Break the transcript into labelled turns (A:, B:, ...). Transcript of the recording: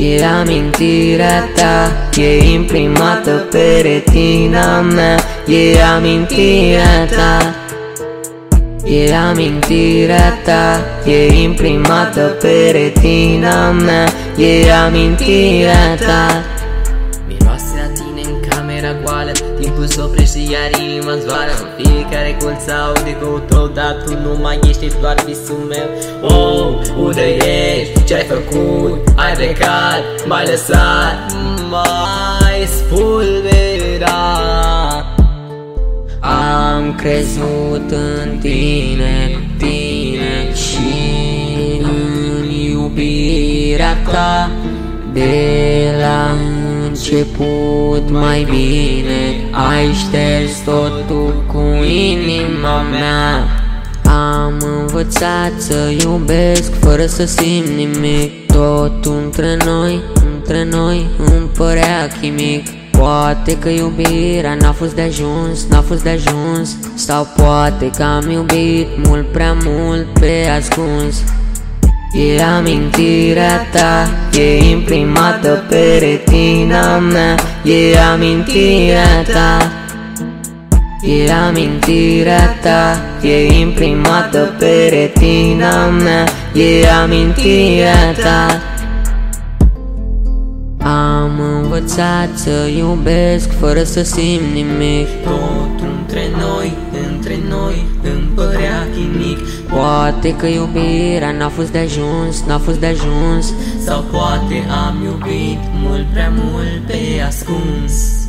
A: E amintirea ta, e imprimată pe retina mea. E amintirea ta, e amintirea ta, e imprimată pe retina mea. E amintirea ta.
B: Miroase a tine în camera goală, timpul s-oprește iar inima zboară. În fiecare colț aude cu tău, dar tu nu mai ești, e doar visul meu. Oh, unde ești? Ce-ai făcut? Ai plecat, m-ai lăsat, m-ai spulberat.
A: Am crezut în tine, și în iubirea ta. De la început mai bine ai șters totul cu inima mea. Am învățat să iubesc fără să simt nimic. Totul între noi îmi părea chimic. Poate că iubirea n-a fost de ajuns, n-a fost de ajuns. Sau poate că am iubit mult prea mult pe ascuns. E amintirea ta, e imprimată pe retina mea. E amintirea ta, e amintirea ta, e imprimată pe retina mea. E amintirea ta. Am învățat să iubesc fără să simt nimic.
B: Totul între noi îmi părea chimic.
A: Poate că iubirea n-a fost de ajuns, n-a fost de ajuns.
B: Sau poate am iubit mult prea mult pe ascuns.